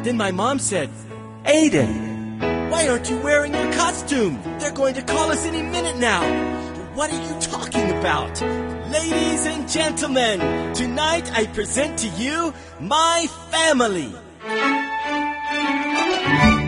Then my mom said, Aiden, why aren't you wearing your costume? They're going to call us any minute now. What are you talking about? Ladies and gentlemen, tonight I present to you my family.